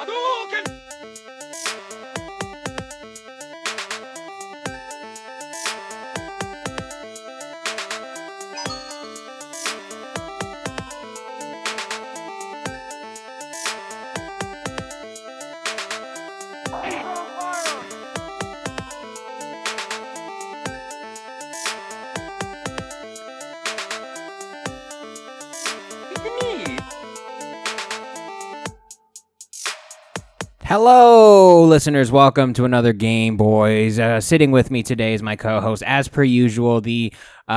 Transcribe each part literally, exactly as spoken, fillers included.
Hadouken! Hello, listeners. Welcome to another Game Boys. Uh, sitting with me today is my co-host, as per usual, the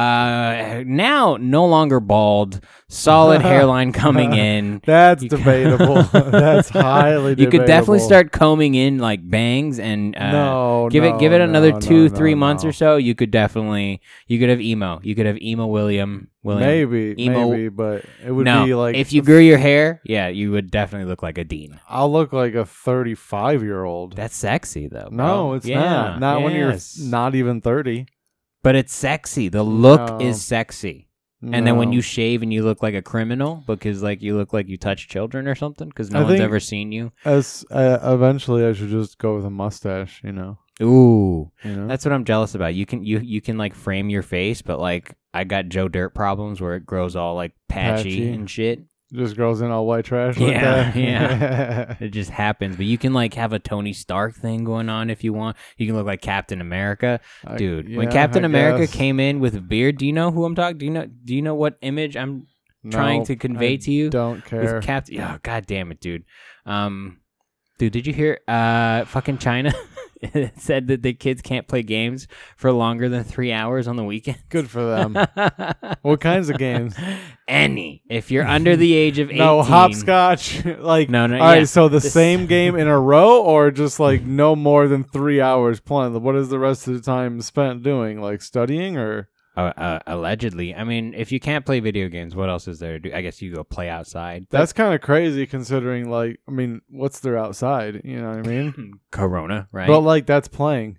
uh, now no longer bald, solid hairline coming in. That's You debatable. That's highly You debatable. could definitely start combing in like bangs and uh, No, give no, it give it another no, two, no, three no, months no. or so. You could definitely you could have emo. You could have emo William. William. Maybe, emo. maybe, but it would no, be like if you grew your hair, yeah, you would definitely look like a dean. I'll look like a thirty-five-year-old. That's sexy though. Bro. No, it's Yeah, not. Not when you're yes. not even thirty. But it's sexy. The look No. is sexy. And then when No. you shave and you look like a criminal because like you look like you touch children or something because no I one's think- ever seen you. as uh, eventually I should just go with a mustache. You know. Ooh. You know. That's what I'm jealous about. You can you you can like frame your face, but like I got Joe Dirt problems where it grows all like patchy, Patchy. and shit. Just girls in all white trash. Like Yeah, that. yeah. It just happens. But you can like have a Tony Stark thing going on if you want. You can look like Captain America. I- Dude, when yeah, Captain I America guess. came in with a beard, do you know who I'm talking? Do you know do you know what image I'm trying No, to convey I to you? Don't care. With Captain Oh, god damn it, dude. Um Dude, did you hear uh fucking China it said that the kids can't play games for longer than three hours on the weekend? Good for them. What kinds of games? Any. If you're under the age of eighteen. No hopscotch. Like No, no, All right, yeah. so the This- same game in a row, or just like no more than three hours playing. What is the rest of the time spent doing? Like studying, or Uh, uh, allegedly. I mean, if you can't play video games, what else is there to do? I guess you go play outside. that's kind of crazy considering. Like, I mean, what's there outside? You know what I mean? Corona, right? But like that's playing.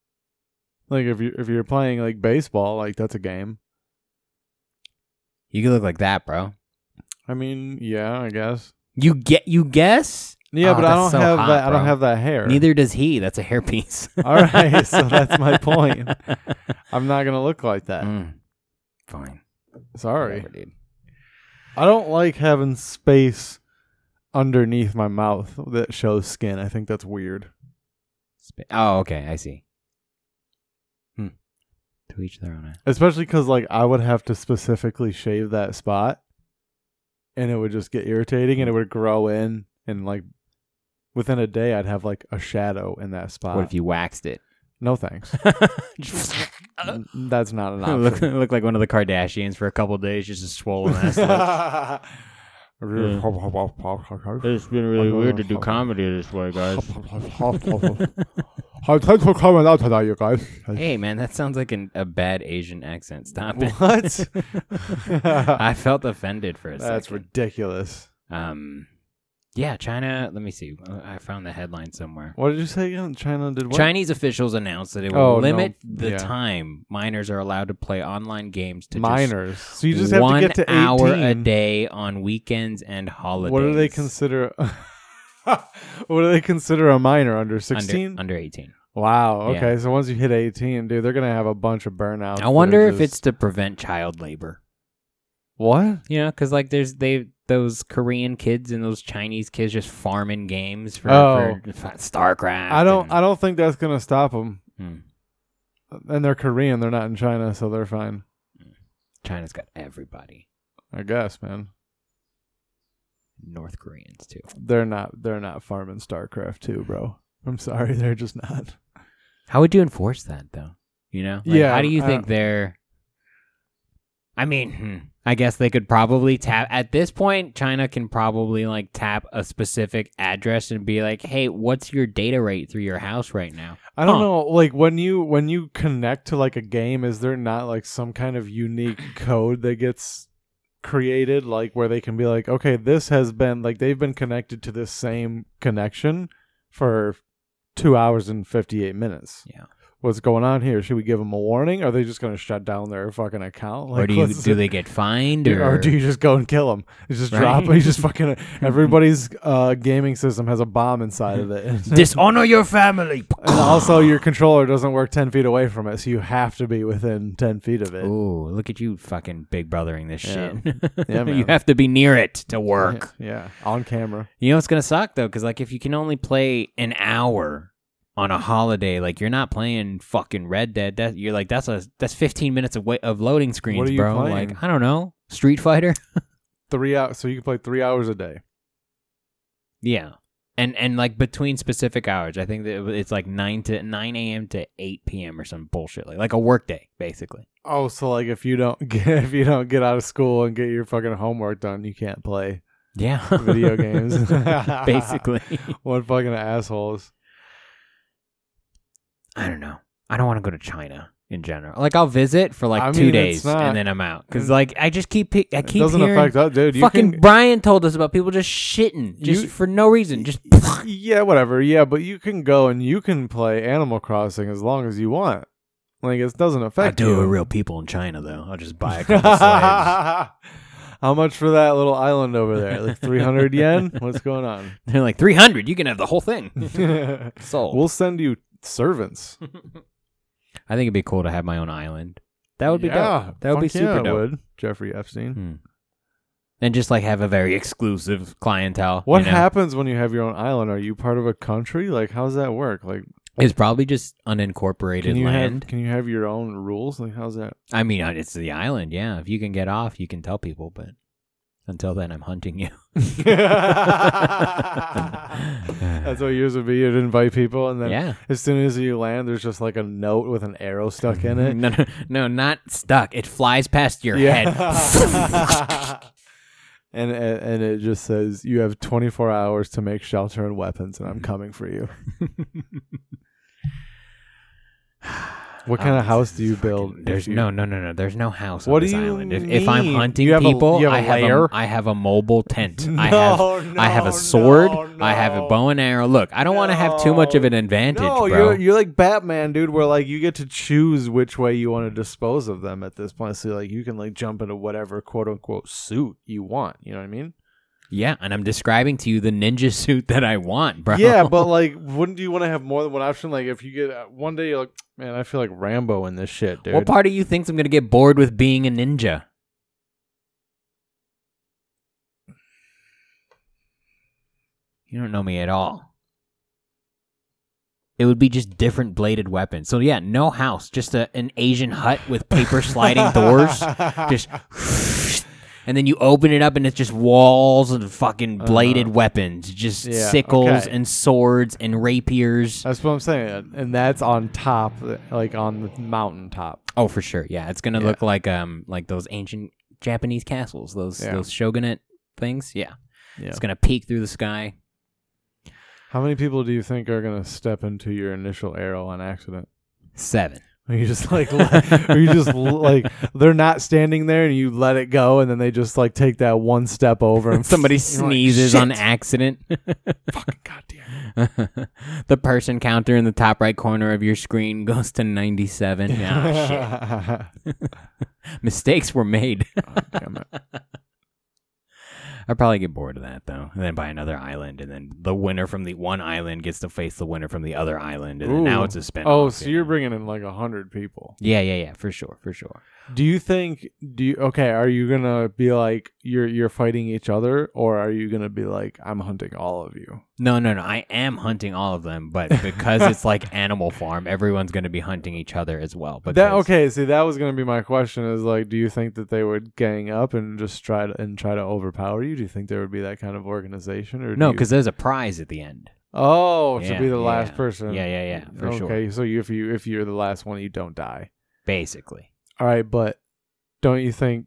Like if you if you're playing like baseball, like that's a game. you can look like that, bro. I mean, yeah, I guess. You get, you guess? Yeah, Oh, but I that's don't so have hot, that. I don't bro. have that hair. Neither does he. That's a hairpiece. All right, so that's my point. I'm not gonna look like that. Mm. Fine. Sorry. Whatever, dude. I don't like having space underneath my mouth that shows skin. I think that's weird. Sp- Oh, okay. I see. Hmm. To each their own. Especially because, like, I would have to specifically shave that spot and it would just get irritating and it would grow in. And, like, within a day, I'd have, like, a shadow in that spot. What if you waxed it? No thanks. N- that's not an look, option. look like one of the Kardashians for a couple days, just a swollen ass. look. It's been really weird to do comedy this way, guys. Thanks for coming out tonight, you guys. Hey, man, that sounds like an, a bad Asian accent. Stop it. What? I felt offended for a That's second. ridiculous. Um, yeah, China. Let me see. Uh, I found the headline somewhere. What did you say again? China did what? Chinese officials announced that it will Oh, no. limit the Yeah. time minors are allowed to play online games to Minors. So you just just have one to get to eighteen. hour a day on weekends and holidays. What do they consider? What do they consider a minor under sixteen? Under, under eighteen. Wow. Yeah. Okay. So once you hit eighteen, dude, they're gonna have a bunch of burnouts. I wonder that are if it's just- to prevent child labor. what? You know, because like there's they those Korean kids and those Chinese kids just farming games for, Oh. for StarCraft. I don't. and- I don't think that's gonna stop them. Hmm. And they're Korean. They're not in China, so they're fine. China's got everybody. I guess, man. North Koreans too. They're not. They're not farming StarCraft too, bro. I'm sorry. They're just not. How would you enforce that though? You know, Like, Yeah, How do you I think don't- they're? I mean, hmm, I guess they could probably tap at this point. China can probably like tap a specific address and be like, "Hey, what's your data rate through your house right now?" I don't Huh. know. Like when you when you connect to like a game, is there not like some kind of unique code that gets created, like where they can be like, okay, this has been like they've been connected to this same connection for two hours and fifty eight minutes. Yeah. what's going on here? Should we give them a warning? Are they just going to shut down their fucking account? Like, or do you what's do it- they get fined? do- Or, or do you just go and kill them? You just Right? drop. You just fucking everybody's uh, gaming system has a bomb inside of it. dishonor your family? And also, your controller doesn't work ten feet away from it, so you have to be within ten feet of it. Ooh, look at you fucking big brothering this Yeah. shit. Yeah, man. You have to be near it to work. Yeah, on camera. You know what's going to suck, though? Because, like, if you can only play an hour on a holiday, like, you're not playing fucking Red Dead. That, you're like, that's a that's fifteen minutes of, wait, of loading screens, What are you bro. playing? Like, I don't know. Street Fighter? Three hours, so you can play three hours a day. Yeah. And, and like, between specific hours, I think that it's, like, nine to nine a.m. to eight p.m. or some bullshit. Like, like a work day, basically. Oh, so like if you don't get if you don't get out of school and get your fucking homework done, you can't play Yeah. video games. Basically. What fucking assholes. I don't know. I don't want to go to China in general. Like, I'll visit for like I two mean, days it's not- and then I'm out. Because, like, I just keep, I It keep doesn't hearing affect us, dude. You fucking can, Brian told us about people just shitting just You- for no reason. Just yeah, whatever. Yeah, but you can go and you can play Animal Crossing as long as you want. Like it doesn't I affect do you. with real people in China though. I'll just buy a couple slaves. How much for that little island over there? Like three hundred yen? What's going on? They're like three hundred. You can have the whole thing. Sold. We'll send you servants. I think it'd be cool to have my own island. That would be yeah, dope. That would be fuck super yeah, it dope. would. Jeffrey Epstein. Hmm. And just like have a very exclusive clientele. What you know? happens when you have your own island? Are you part of a country? Like, how does that work? Like, It's probably just unincorporated can you land. have can you have your own rules? Like, how's that? I mean, uh, it's the island, yeah. If you can get off, you can tell people, but until then, I'm hunting you. That's what yours would be. You'd invite people, and then Yeah. as soon as you land, there's just like a note with an arrow stuck in it. No, no, no, not stuck. It flies past your Yeah. head. and and it just says you have twenty-four hours to make shelter and weapons, and I'm coming for you. What kind Um, of house do you fucking- build? There's if you- no, no, no, no. There's no house What on this do you island. If, if I'm mean? hunting You have a- people, you have a I have lair? a, I have a mobile tent. No, I have, I have no, a sword. no, I have a no. bow and arrow. Look, I don't want to have too much of an advantage, No, bro. you're you're like Batman, dude. Where like you get to choose which way you want to dispose of them at this point. So like you can like jump into whatever quote unquote suit you want. You know what I mean? Yeah, and I'm describing to you the ninja suit that I want, bro. Yeah, but like, wouldn't you want to have more than one option? Like, if you get uh, one day, you're like, man, I feel like Rambo in this shit, dude. What part of you thinks I'm gonna get bored with being a ninja? You don't know me at all. It would be just different bladed weapons. So yeah, no house, just a, an Asian hut with paper sliding doors. Just, and then you open it up and it's just walls and fucking bladed Uh-huh. weapons, just Yeah, sickles okay. and swords and rapiers. That's what I'm saying, and that's on top, like on the mountaintop. Oh, for sure. Yeah, it's gonna Yeah. look like um like those ancient Japanese castles, those Yeah. those shogunate things. Yeah. Yeah. It's gonna peek through the sky. How many people do you think are gonna step into your initial arrow on accident? Seven. Or you just like, let- or you just like, they're not standing there, and you let it go, and then they just like take that one step over, and Somebody you're like, sneezes on "Shit." accident. Fucking goddamn. The person counter in the top right corner of your screen goes to ninety-seven. Ah, shit. Mistakes were made. God damn it. I'd probably get bored of that, though. And then buy another island, and then the winner from the one island gets to face the winner from the other island, and then now Ooh. it's a spin. Oh, so you're bringing in like a hundred people. Yeah, yeah, yeah, for sure, for sure. Do you think? Do you okay? Are you gonna be like you're you're fighting each other, or are you gonna be like I'm hunting all of you? No, no, no. I am hunting all of them, but because it's like Animal Farm, everyone's going to be hunting each other as well. Because, That okay? See, that was gonna be my question. Is like, do you think that they would gang up and just try to and try to overpower you? Do you think there would be that kind of organization, or do No, you- because there's a prize at the end. oh, to Yeah, be the last yeah. person. Yeah, yeah, yeah, for okay, sure. Okay, so you, if you if you're the last one, you don't die. Basically. All right, but don't you think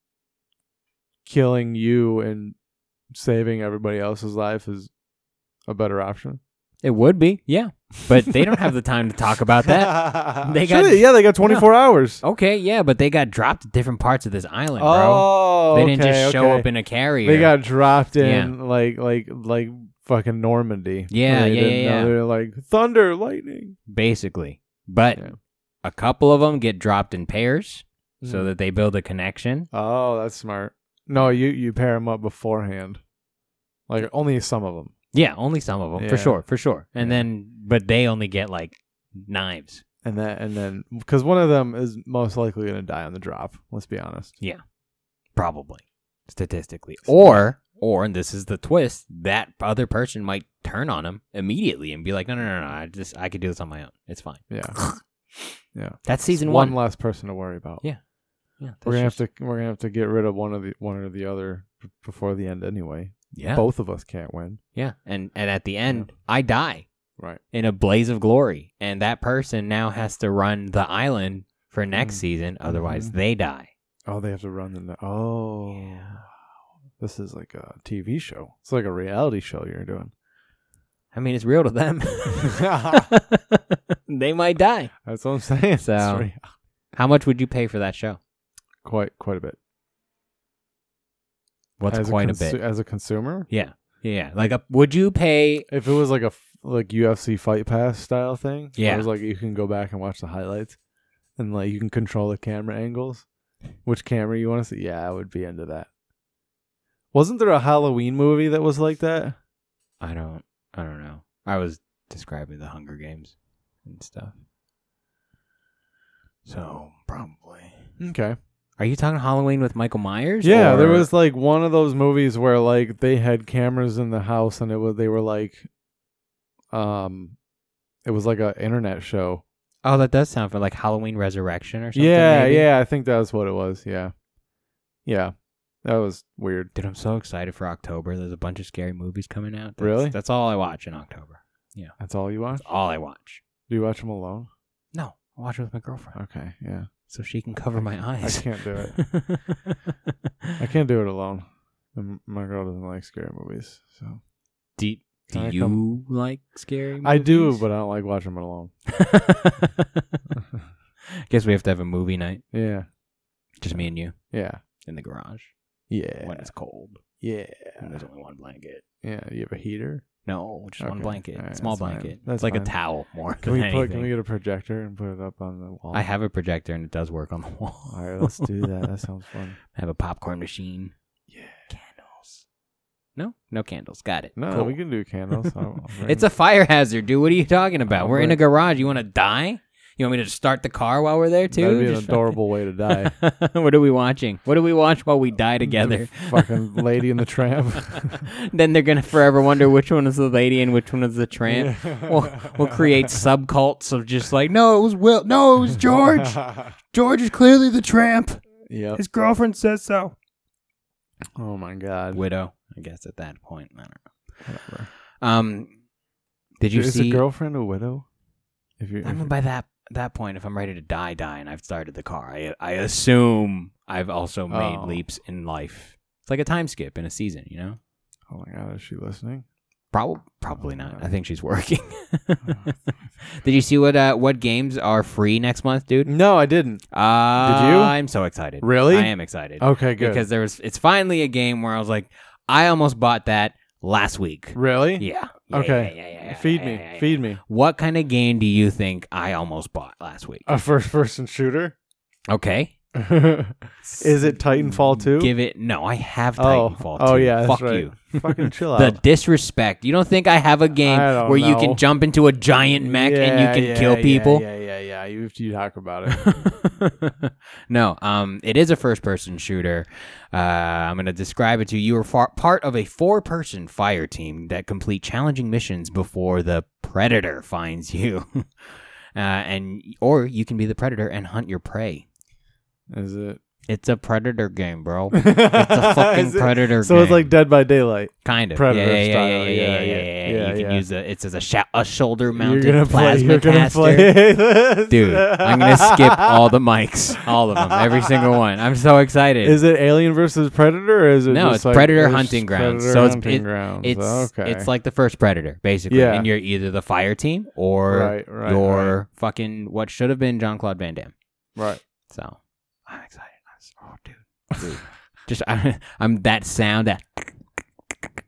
killing you and saving everybody else's life is a better option? It would be, yeah. But they don't have the time to talk about that. They Sure got- they- yeah, they got twenty-four hours. Okay, yeah, but they got dropped at different parts of this island, bro. Oh, They didn't okay, just show okay. up in a carrier. They got dropped in like like like fucking Normandy. Yeah, They yeah, didn't yeah, know. yeah. They're like thunder, lightning. Basically. but Yeah. a couple of them get dropped in pairs so Mhm. that they build a connection. Oh, that's smart. No, you you pair them up beforehand. Like only some of them. Yeah, only some of them for Yeah. sure, for sure. And Yeah. then, but they only get like knives. And that, and then, because one of them is most likely going to die on the drop. Let's be honest. Probably, statistically. Or, or, and this is the twist, that other person might turn on him immediately and be like, no, no, no, no, I just, I could do this on my own. It's fine. Yeah, yeah. That's season one. one. less person to worry about. Yeah. Yeah, we're gonna that's have to we're gonna have to get rid of one of the one or the other b- before the end anyway. Yeah. Both of us can't win. Yeah. And, and at the end, I die Right. in a blaze of glory. And that person now has to run the island for next Mm. season. Otherwise, Mhm. they die. Oh, they have to run the. ne- Oh, Yeah. this is like a T V show. It's like a reality show you're doing. I mean, it's real to them. They might die. That's what I'm saying. So- It's real. How much would you pay for that show? quite quite a bit. What's As quite a, consu- bit? as a consumer? Yeah. Yeah. Like, a, would you pay? If it was like a f- like U F C Fight Pass style thing, where Yeah. it was like you can go back and watch the highlights, and like you can control the camera angles, which camera you want to see. Yeah, I would be into that. Wasn't there a Halloween movie that was like that? I don't. I don't know. I was describing the Hunger Games and stuff. So probably. Okay. Are you talking Halloween with Michael Myers? Yeah, there or- was like one of those movies where like they had cameras in the house, and it was they were like, um, it was like a internet show. Oh, that does sound for like Halloween Resurrection or something. Yeah, maybe? yeah, I think that was what it was. Yeah, yeah, that was weird. Dude, I'm so excited for October. There's a bunch of scary movies coming out. That's, Really? That's all I watch in October. That's all you watch? That's all I watch. Do you watch them alone? No, I watch it with my girlfriend Okay, yeah. so she can cover my I eyes. can't do it. I can't do it alone. And my girl doesn't like scary movies, so do do I you come- like scary movies? I do, but I don't like watching them alone. Guess we have to have a movie night. Yeah, Just me and you yeah, in the garage yeah, when it's cold. yeah, And there's only one blanket. yeah. You have a heater? No, just one Okay. blanket. All right, Small that's fine. blanket. That's It's like fine. a towel more Can than we put? anything. Can we get a projector and put it up on the wall? I have a projector and it does work on the wall. All right, let's do that. That sounds fun. I have a popcorn machine. Yeah. Candles. No, no candles. Got it. No, Cool. we can do candles. I'll- I'll bring- It's a fire hazard, dude. What are you talking about? Oh, We're in a right. garage. You want to die? You want me to just start the car while we're there too? That'd be an Just adorable way to die. fucking- what are we watching? What do we watch while we die together? Fucking Lady and the Tramp. Then they're gonna forever wonder which one is the lady and which one is the tramp. We'll, we'll create subcults of just like, no, it was Will. No, it was George. George is clearly the tramp. Yep. His girlfriend says so. Oh my god. Widow, I guess at that point. I don't know. Whatever. Um, did you Is see? a girlfriend a widow? If you, I mean, by that that point, if I'm ready to die, die, and I've started the car, I I assume I've also made Oh. leaps in life. It's like a time skip in a season, you know. oh my god, is she listening? Probably, probably not. Uh, I think she's working. Did you see what uh, what games are free next month, dude? No, I didn't. Uh, Did you? I'm so excited. Really? I am excited. Okay, good. Because there was. It's finally a game where I was like, I almost bought that last week. really? Yeah. Yeah, Okay. yeah, yeah, yeah, yeah, Feed yeah, me. yeah, yeah. Feed me. What kind of game do you think I almost bought last week? A first-person shooter. Okay. Is it Titanfall two? Give it. No, I have Oh. Titanfall Oh, two. yeah, that's Fuck right. you. Fucking chill The out. disrespect. You don't think I have a game I don't where you know. can jump into a giant mech and you Yeah, can yeah, kill yeah, people? Yeah, yeah, yeah. You you talk about it. No, um, it is a first-person shooter. Uh, I'm going to describe it to you. You are far- part of a four-person fire team that complete challenging missions before the predator finds you, uh, and or you can be the predator and hunt your prey. Is it? It's a predator game, bro. It's a fucking Is it- predator So game. it's like Dead by Daylight. Kind of Predator yeah, yeah, style. Yeah, yeah, yeah, Yeah, yeah, yeah, yeah, yeah, You can yeah. use a it's as a, sha- a You're shoulder-mounted gonna play. plasma You're gonna caster. play this. Dude, I'm gonna skip all the mics, all of them, every single one. I'm so excited. Is it Alien versus Predator, or is it No, just it's like, Predator it's hunting grounds. Predator So it's- hunting it- grounds. It's okay. it's like the first Predator, basically, Yeah. and you're either the fire team or right, right, you're right, fucking what should have been Jean-Claude Van Damme. right. So I'm excited. I'm so- Oh, dude, dude. Just I, I'm that sound that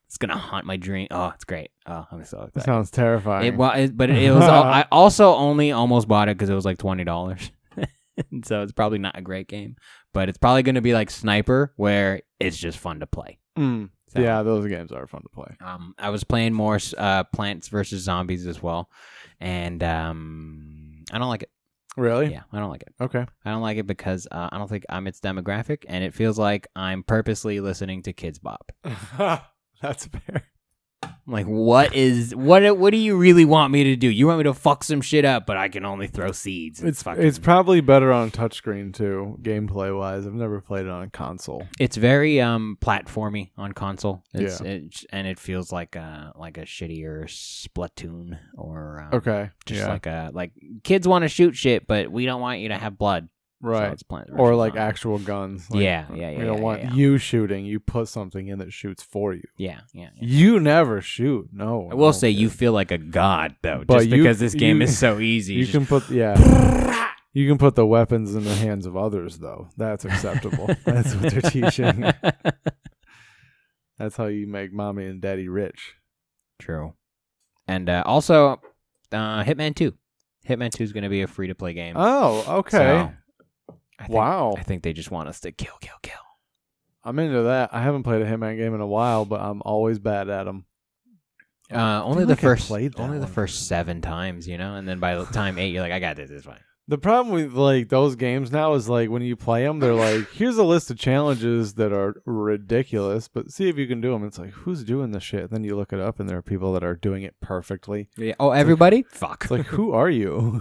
It's gonna haunt my dream. Oh, it's great. Oh, I'm so excited. That sounds terrifying. It, well, it, but it, it was. all, I also only almost bought it because it was like twenty dollars. So it's probably not a great game, but it's probably gonna be like Sniper, where it's just fun to play. Mm. So, yeah, those games are fun to play. Um, I was playing more uh, Plants versus Zombies as well, and um, I don't like it. Really? Yeah, I don't like it. Okay. I don't like it because uh, I don't think I'm its demographic, and it feels like I'm purposely listening to Kids Bop. That's fair. I'm like, what is what? What do you really want me to do? You want me to fuck some shit up, but I can only throw seeds. It's fucking... it's probably better on touchscreen too, gameplay wise. I've never played it on a console. It's very um platformy on console. It's, Yeah. it, and it feels like a like a shittier Splatoon or um, Okay. just yeah. like a like kids want to shoot shit, but we don't want you to have blood. So right. it's Plants Or versus like Zombies. actual guns. Like, Yeah, yeah, yeah, We don't yeah, want yeah. you shooting. You put something in that shoots for you. Yeah, yeah. yeah. You never shoot. No. I will no, say you kid. feel like a god though, But just you- because this game you- is so easy. You Just- can put yeah. You can put the weapons in the hands of others though. That's acceptable. That's what they're teaching. That's how you make mommy and daddy rich. True. And uh, also, uh, Hitman two. Hitman two is going to be a free to play game. Oh, okay. So, I think, Wow. I think they just want us to kill, kill, kill. I'm into that. I haven't played a Hitman game in a while, but I'm always bad at them. Uh, only feel the like I first, played that only the one. first seven times, you know, and then by the time eight, you're like, I got this. It's fine. The problem with like those games now is like when you play them, they're like, here's a list of challenges that are ridiculous, but see if you can do them. It's like, who's doing this shit? And then you look it up, and there are people that are doing it perfectly. Yeah. Oh, everybody? Fuck. It's like, who are you?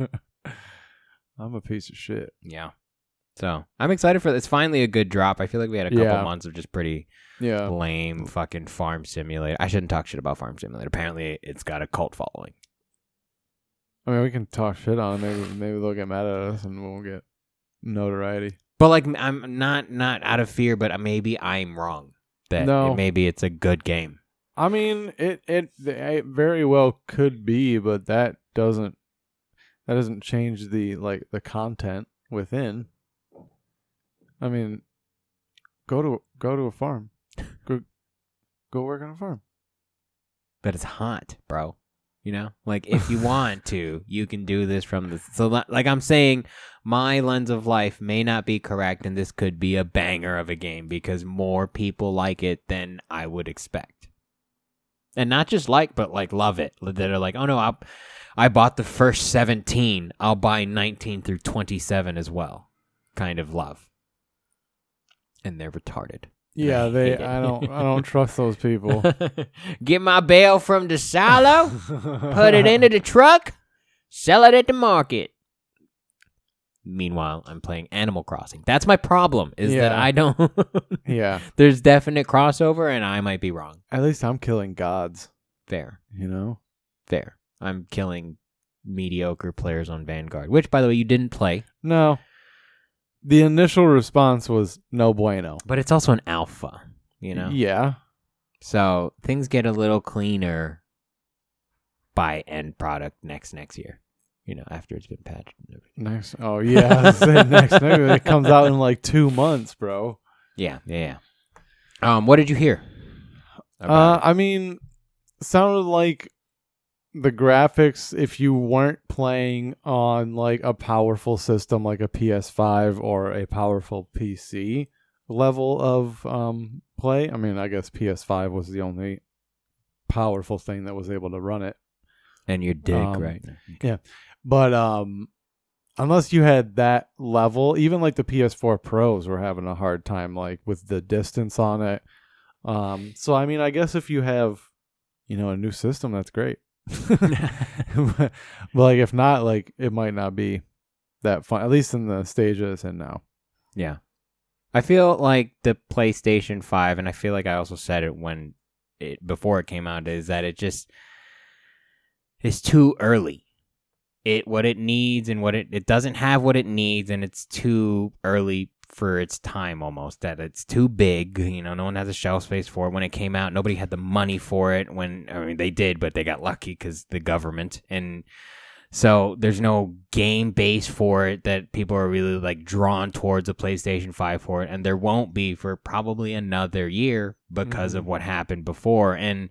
I'm a piece of shit. Yeah. So I'm excited for this. It's finally a good drop. I feel like we had a couple Yeah. months of just pretty Yeah. lame fucking Farm Simulator. I shouldn't talk shit about Farm Simulator. Apparently, it's got a cult following. I mean, we can talk shit on it. Maybe maybe they'll get mad at us and we'll get notoriety. But like, I'm not not out of fear, but maybe I'm wrong. That No. it- maybe it's a good game. I mean, it, it it very well could be, but that doesn't that doesn't change the like the content within. I mean, go to go to a farm, go go work on a farm. But it's hot, bro. You know, like if you want to, you can do this from the. So, li- like I'm saying, my lens of life may not be correct, and this could be a banger of a game because more people like it than I would expect. And not just like, but like love it. That are like, oh no, I'll, I bought the first seventeen. I'll buy nineteen through twenty-seven as well. Kind of love. And they're retarded. Yeah, I they. hate it. I don't. I don't trust those people. Get my bale from the silo, put it into the truck, sell it at the market. Meanwhile, I'm playing Animal Crossing. That's my problem, is that Yeah. I don't... Yeah. There's definite crossover, and I might be wrong. At least I'm killing gods. Fair. You know. Fair. I'm killing mediocre players on Vanguard, which, by the way, you didn't play. No. The initial response was no bueno. But it's also an alpha, you know? Yeah. So things get a little cleaner by end product next next year. You know, after it's been patched. and everything. Next. Oh yeah. I was saying next. Maybe it comes out in like two months, bro. Yeah, yeah, yeah. Um, what did you hear? Uh, about it? I mean, sounded like the graphics, if you weren't playing on like a powerful system like a P S five or a powerful P C level of um play. I mean, I guess P S five was the only powerful thing that was able to run it. And your dick, um, right? But um unless you had that level, even like the P S four Pros were having a hard time like with the distance on it. Um so I mean, I guess if you have, you know, a new system, that's great. but, but like if not, like it might not be that fun, at least in the stage that it's in now. Yeah. I feel like the PlayStation five, and I feel like I also said it when it before it came out, is that it just is too early. It what it needs and what it it doesn't have what it needs, and it's too early for its time almost. That it's too big. You know, no one has a shelf space for it. When it came out, nobody had the money for it. When I mean, they did, but they got lucky because the government and. So there's no game base for it that people are really like drawn towards a PlayStation five for it, and there won't be for probably another year because Mhm. of what happened before. And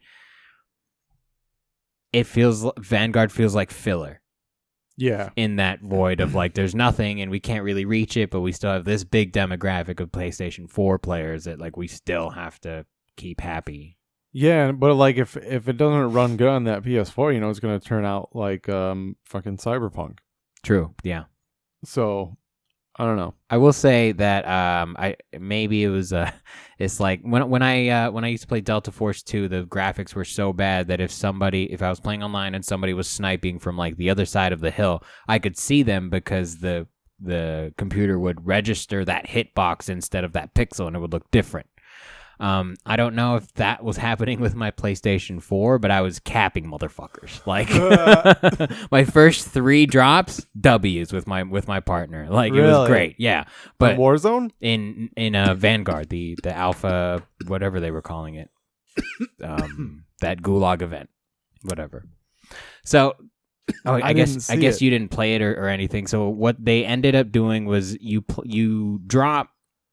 it feels Vanguard feels like filler Yeah. in that void of like there's nothing and we can't really reach it, but we still have this big demographic of PlayStation four players that like we still have to keep happy. Yeah, but like if if it doesn't run good on that P S four, you know, it's gonna turn out like um fucking Cyberpunk. True. Yeah. So I don't know. I will say that um I maybe it was uh it's like when when I uh, when I used to play Delta Force two, the graphics were so bad that if somebody if I was playing online and somebody was sniping from like the other side of the hill, I could see them because the the computer would register that hitbox instead of that pixel and it would look different. Um, I don't know if that was happening with my PlayStation four, but I was capping motherfuckers. Like my first three drops, W's with my with my partner. Like it was Really? great, yeah. On But Warzone? in in uh, Vanguard, the the alpha, whatever they were calling it, um, that Gulag event, whatever. So. Oh, I, I guess didn't I see guess it. you didn't play it or, or anything. So what they ended up doing was you pl- you drop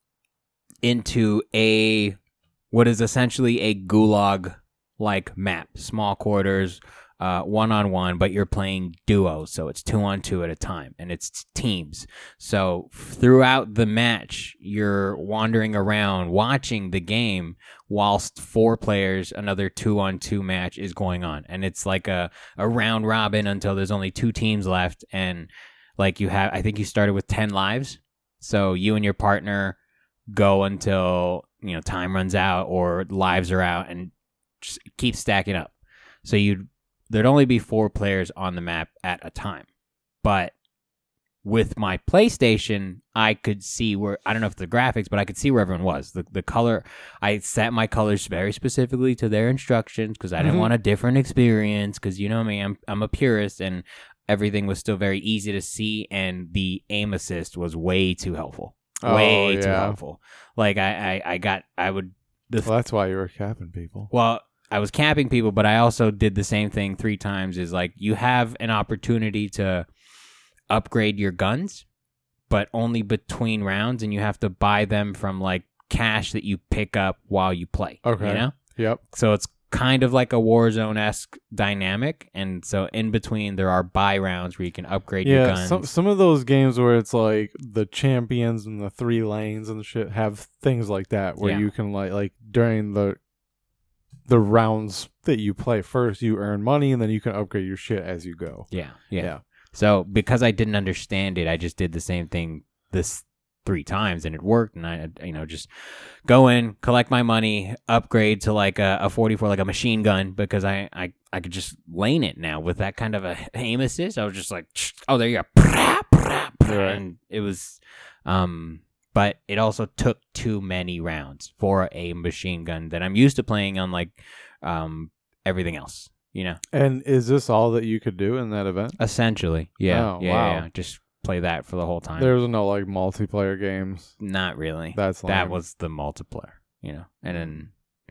into a what is essentially a gulag like map, small quarters, uh, one on one, but you're playing duos, so it's two on two at a time, and it's teams. So throughout the match, you're wandering around watching the game whilst four players, another two on two match is going on, and it's like a a round robin until there's only two teams left, and like you have, I think you started with ten lives, so you and your partner go until you know time runs out or lives are out and just keep stacking up. So you'd there'd only be four players on the map at a time. But with my PlayStation, I could see where I don't know if the graphics, but I could see where everyone was. The the color, I set my colors very specifically to their instructions because I didn't Mhm. want a different experience. Because you know me, I'm I'm a purist, and everything was still very easy to see, and the aim assist was way too helpful. Way Oh, too yeah. helpful. Like I, I, I got I would the Well, that's why you were capping people. well, I was capping people, but I also did the same thing three times. Is like you have an opportunity to upgrade your guns, but only between rounds, and you have to buy them from like cash that you pick up while you play. Okay. You know? Yep. So it's kind of like a Warzone-esque dynamic, and so in between there are buy rounds where you can upgrade your Yeah, guns. some some of those games where it's like the champions and the three lanes and shit have things like that where Yeah. you can like like during the the rounds that you play first, you earn money and then you can upgrade your shit as you go. yeah, yeah, Yeah. So because I didn't understand it, I just did the same thing this three times and it worked. And I, you know, just go in, collect my money, upgrade to like a, a forty-four, like a machine gun, because I, I, I could just lane it now with that kind of a aim assist. I was just like, oh, there you go. Right. And it was, um, but it also took too many rounds for a machine gun that I'm used to playing on like, um, everything else, you know? And is this all that you could do in that event? Essentially. Yeah. Oh, yeah, wow. yeah. Just play that for the whole time. There's no like multiplayer games. Not really. That's that lame. was the multiplayer, you know, and then,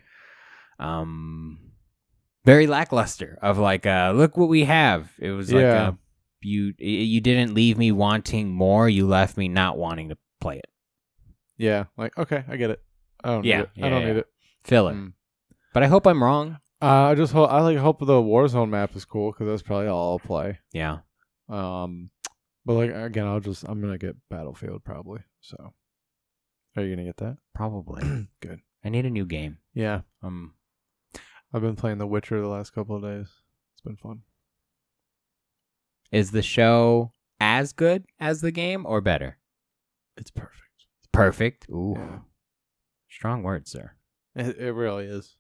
um, very lackluster. Of like, uh, look what we have. It was like, Yeah. uh, you you didn't leave me wanting more. You left me not wanting to play it. Yeah, like okay, I get it. I don't Yeah, need it. yeah, I don't yeah. need it. Filler. Mm. But I hope I'm wrong. Uh, I just hope I like hope the Warzone map is cool because that's probably all I'll play. Yeah. Um, but like again, I'll just I'm gonna get Battlefield probably. So, are you gonna get that? Probably. Good. I need a new game. Yeah, Um, I've been playing The Witcher the last couple of days. It's been fun. is the show as good as the game or better? It's perfect. Perfect. Ooh. Yeah. Strong words, sir. It, it really is.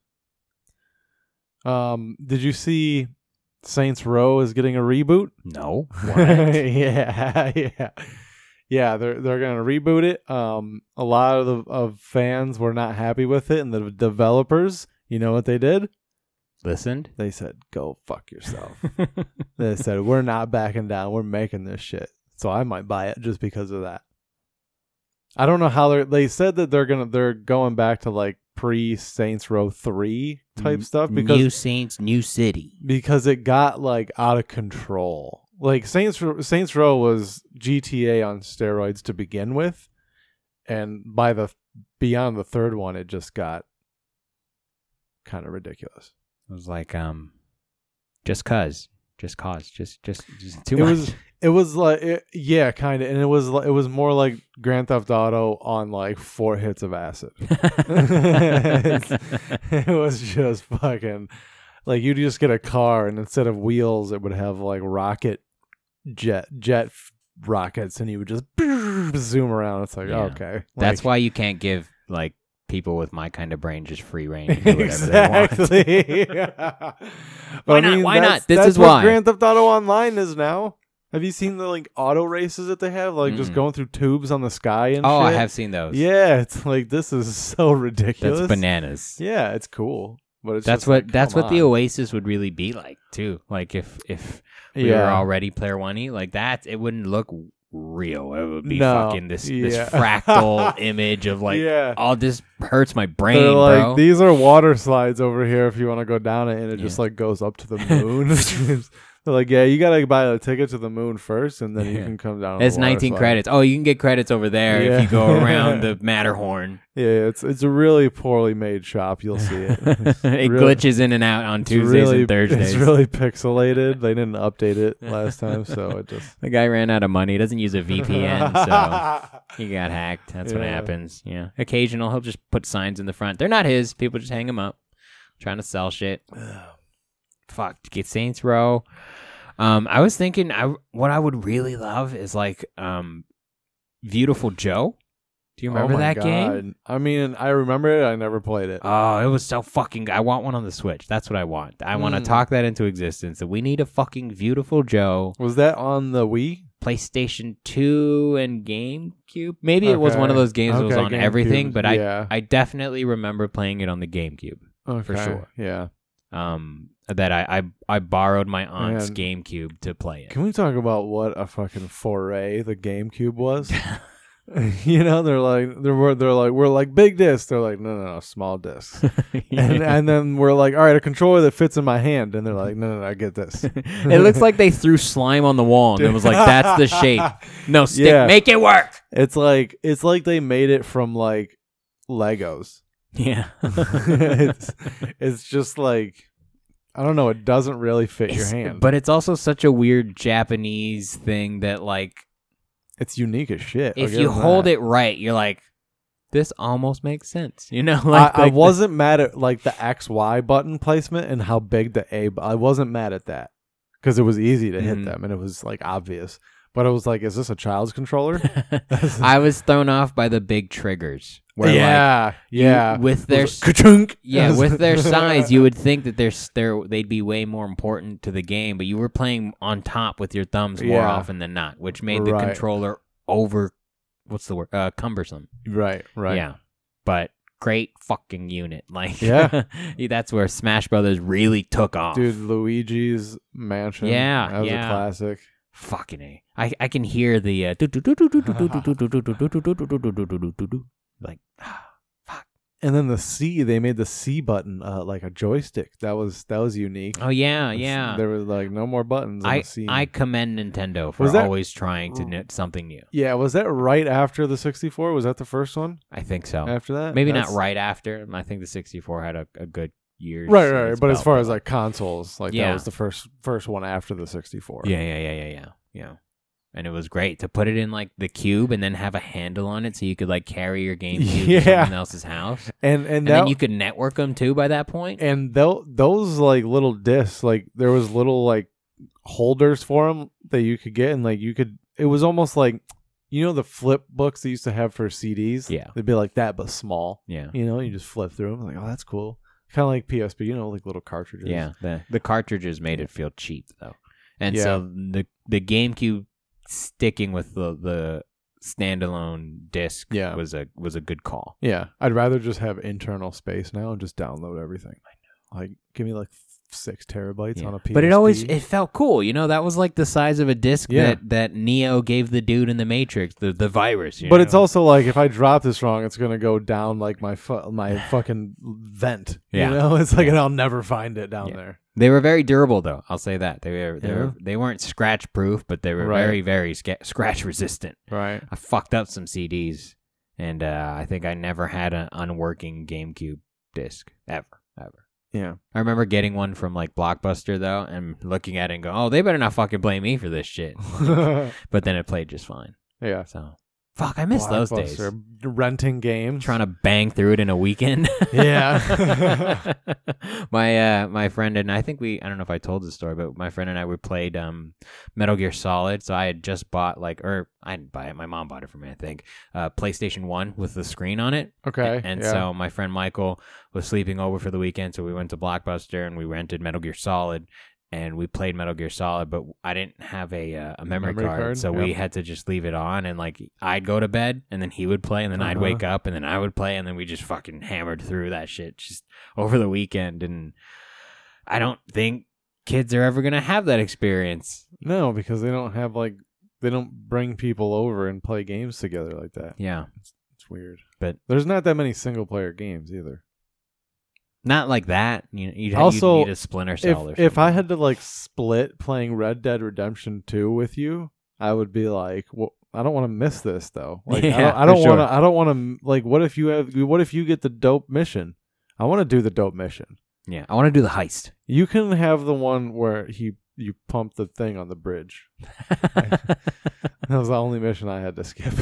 Um, did you see Saints Row is getting a reboot? No. yeah, yeah, yeah. They're they're gonna reboot it. Um, a lot of the of fans were not happy with it, and the developers, you know what they did? Listened. They said, "Go fuck yourself." They said, "We're not backing down. We're making this shit." So I might buy it just because of that. I don't know how they they said that they're gonna they're going back to like pre Saints Row three type stuff because New Saints, New City. because it got like out of control. Like Saints Saints Row was G T A on steroids to begin with, and by the beyond the third one, it just got kind of ridiculous. It was like um, just cause, just cause, just just, just too it much. Was, it was like it, yeah, kind of, and it was it was more like Grand Theft Auto on like four hits of acid. It was just fucking like you'd just get a car, and instead of wheels, it would have like rocket jet jet f- rockets, and you would just zoom around. It's like Yeah. okay, like, That's why you can't give like people with my kind of brain just free reign to do whatever exactly. they want. But Why I not? mean, Why that's- not? This that's is what why. Grand Theft Auto Online is now. Have you seen the like auto races that they have, like just Mm-mm. going through tubes on the sky and Oh, I shit? have seen those. Yeah, it's like this is so ridiculous. That's bananas. Yeah, it's cool, but it's That's just what like, that's come what the on. Oasis would really be like too. Like if if we yeah. were already player one-y, like that, it wouldn't look real. It would be No. fucking this Yeah. this fractal image of like, yeah. oh, this hurts my brain, They're like, bro. these are water slides over here if you want to go down it, and it Yeah. just like goes up to the moon. They're like, yeah, you gotta buy a ticket to the moon first, and then you Yeah. can come down. on It's the water nineteen slide. credits. Oh, you can get credits over there Yeah. if you go around the Matterhorn. Yeah, it's it's a really poorly made shop. You'll see it. It's It really- glitches in and out on it's Tuesdays really, and Thursdays. It's really pixelated. They didn't update it last time, so it just The guy ran out of money. He doesn't use a V P N, so he got hacked. That's what Yeah. happens. Yeah. Occasional, he'll just put signs in the front. They're not his. People just hang them up, trying to sell shit. Fuck. To get Saints Row. Um, I was thinking, I what I would really love is like, um, Beautiful Joe. Do you remember oh my that game? God. I mean, I remember it. I never played it. Oh, it was so fucking good. I want one on the Switch. That's what I want. I want to Mm. talk that into existence. That we need a fucking Beautiful Joe. Was that on the Wii? PlayStation two and GameCube. Maybe it was one of Okay. those games that was Okay, on everything, GameCube, but I yeah. I definitely remember playing it on the GameCube. Okay. sure. Yeah. Um, that I I, I borrowed my aunt's Man. GameCube to play it. Can we talk about what a fucking foray the GameCube was? You know, they're like they're they're like we're like big disc. They're like no no no small disc. And and then we're like all right, a controller that fits in my hand. And they're like no no no I get this. It looks like they threw slime on the wall and it was like, that's the shape. No stick, Yeah. make it work. It's like it's like they made it from like Legos. Yeah. it's it's just like I don't know. It doesn't really fit your It's- hand, But it's also such a weird Japanese thing that like it's unique as shit. if you hold it right, you're like, this almost makes sense. You know, like, I, I like the- wasn't mad at like the X Y button placement and how big the A. bu- I wasn't mad at that because it was easy to hit Mhm. them and it was like obvious. But it was like, is this a child's controller? I was thrown off by the big triggers. Where like, yeah, you- yeah. with It their was like, ka-chunk. yeah, with their size, you would think that they're, they're they'd be way more important to the game, but you were playing on top with your thumbs more Yeah. often than not, which made the Right. controller over what's the word uh, cumbersome. right, right. Yeah, but great fucking unit. Like Yeah. that's where Smash Brothers really took off. Dude, Luigi's Mansion. Yeah, that was yeah. a classic. Fucking A. I I can hear the uh, like fuck. And then the C, they made the C button uh, like a joystick. That was that was unique. Oh yeah, It's- yeah. There was like no more buttons. on I the C. I commend Nintendo for Was that- always trying to knit something new. yeah, was that right after the sixty-four? Was that the first one? I think so. After that, Maybe That's- not right after. I think the sixty-four had a, a good year. Right, right, right. But as far as like consoles, like Yeah. that was the first first one after the sixty-four. yeah, yeah, yeah, yeah, yeah, yeah. And it was great to put it in like the cube and then have a handle on it so you could like carry your GameCube Yeah. to someone else's house. and and, And that, then you could network them too by that point. and tho- those like little discs, like there was little like holders for them that you could get, and like you could. It was almost like you know the flip books they used to have for C Ds. Yeah. they'd be like that but small. Yeah. You know, you just flip through them. Like, oh, that's cool. Kind of like P S P. You know, like little cartridges. Yeah, the the cartridges made it feel cheap though, and Yeah. so the the GameCube sticking with the the standalone disc Yeah. was a was a good call. Yeah, I'd rather just have internal space now and just download everything. I know. Like, give me like six terabytes Yeah. on a P S P. But it always it felt cool, you know. That was like the size of a disc Yeah. that that Neo gave the dude in the Matrix, the the virus. You But know? it's also like if I drop this wrong, it's gonna go down like my fu- my fucking vent. Yeah. You know, it's like and I'll never find it down Yeah. there. They were very durable, though. I'll say that they were. They, Yeah. were, they weren't scratch proof, but they were Right. very, very sca- scratch resistant. Right. I fucked up some C Ds, and uh, I think I never had an unworking GameCube disc ever, ever. Yeah. I remember getting one from like Blockbuster though, and looking at it and going, "Oh, they better not fucking blame me for this shit." But then it played just fine. Yeah. So, fuck, I miss those days. Blockbuster, renting games. Trying to bang through it in a weekend. Yeah. my uh, my friend and I think we I don't know if I told this story, but my friend and I we played um, Metal Gear Solid. So I had just bought like, or I didn't buy it. My mom bought it for me, I think. Uh, PlayStation One with the screen on it. Okay. And, and yeah. so my friend Michael was sleeping over for the weekend, so we went to Blockbuster and we rented Metal Gear Solid. And we played Metal Gear Solid, but I didn't have a uh, a memory, Memory card, card, so yep. we had to just leave it on. And like I'd go to bed, and then he would play, and then I'd Uh-huh. wake up, and then I would play, and then we just fucking hammered through that shit just over the weekend. And I don't think kids are ever gonna have that experience. No, because they don't have like they don't bring people over and play games together like that. Yeah, It's, it's weird. But- there's not that many single player games either. not like that. You you'd, Also, you'd need a Splinter If Cell or something. if I had to like split playing Red Dead Redemption two with you, I would be like, well, I don't want to miss this though. Like Yeah, I don't, I for don't sure. want to. I don't want to. Like, what if you have? What if you get the dope mission? I want to do the dope mission. yeah, I want to do the heist. You can have the one where he you pump the thing on the bridge. That was the only mission I had to skip.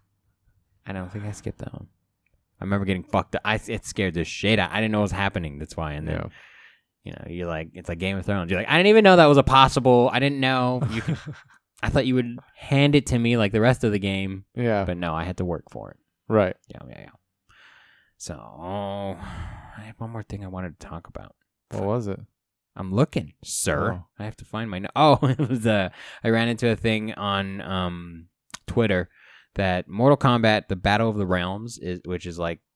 I don't think I skipped that one. I remember getting fucked up. I, it scared the shit out. I didn't know what was happening. That's why. And then, Yeah. you know, you're like, it's like Game of Thrones. You're like, I didn't even know that was a possible. I didn't know. You could, I thought you would hand it to me like the rest of the game. Yeah. But no, I had to work for it. Right. Yeah, yeah, yeah. So, oh, I have one more thing I wanted to talk about. What was it? I'm looking, sir. Oh. I have to find my. No- oh, it was uh, I ran into a thing on um, Twitter that Mortal Kombat: The Battle of the Realms is, which is like